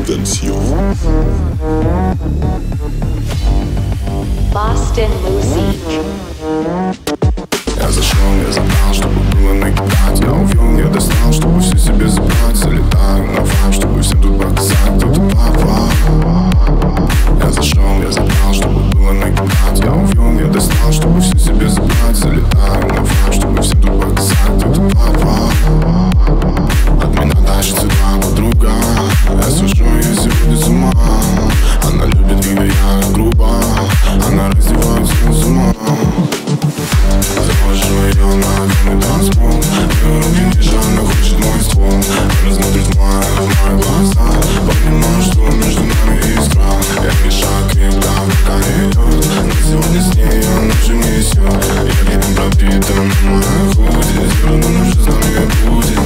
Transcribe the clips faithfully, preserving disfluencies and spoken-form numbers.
Intention. Boston Music. Я зашел, я забрал, чтобы было накидать. Я увел, я достал, чтобы все себе забрать. Залетаю на вайб, чтобы всем тут показать, кто тут папа. Я зашел, я забрал, чтобы было накидать. Я увел, я достал, чтобы все себе забрать. Залетаю на вайб, чтобы всем тут показать, кто тут папа. От меня дальше цвета подруга. Я сужу ее сегодня с ума. Она любит, когда я грубо. Она раздевает всех с ума. Завожу ее на огромный танцпол. Ее руки лежат, она хочет мой ствол. Рассмотрит в мои глаза. Понимаю, что между нами искра. Я мешаю крепко, пока не идет. Но сегодня с ней она же несет. Я летом пропитан на моей худи. Сделано, но что с нами будет.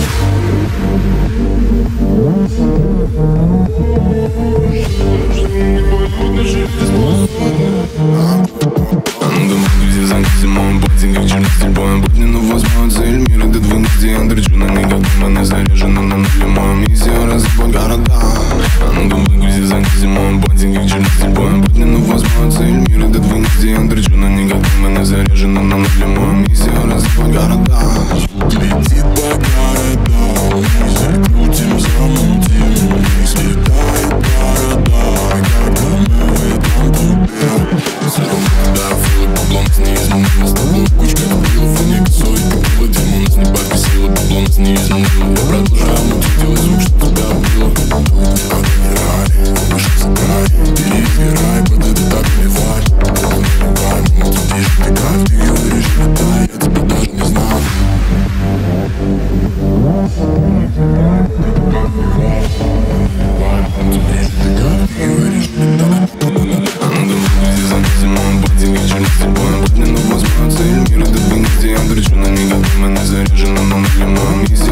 Где занятие мой бодинг, как черный стиль боем. Будни, но возьму цель мира до двенадцати. Я дрочу на негатив, она заряжена на нуле. Моя миссия разъебать города. А ну думай, где занятие мой бодинг, как черный стиль боем. Будни, но возьму цель мира до двенадцати. Я дрочу на негатив, она заряжена на нуле. Моя миссия разъебать города. Летит по городам, мы закрутим, замутим. Слетает города, когда мы в этом купе. Да, филы бабло нас не изменило. С тобой кучка дебилов, они косой купила. Дерьмо нас не подкосило, бабло нас не изменило. Я продолжаю мутить, делай звук, что тебя убило. Отбирай, выше сыграй, переиграй, под это так наливай. Наливай, мы тут тише, ты как, ты ее вырежь, летай, я тебя даже не знаю. Мира до двенадцати, я дрочу на негатив, она заряжена на нуле. Моя миссия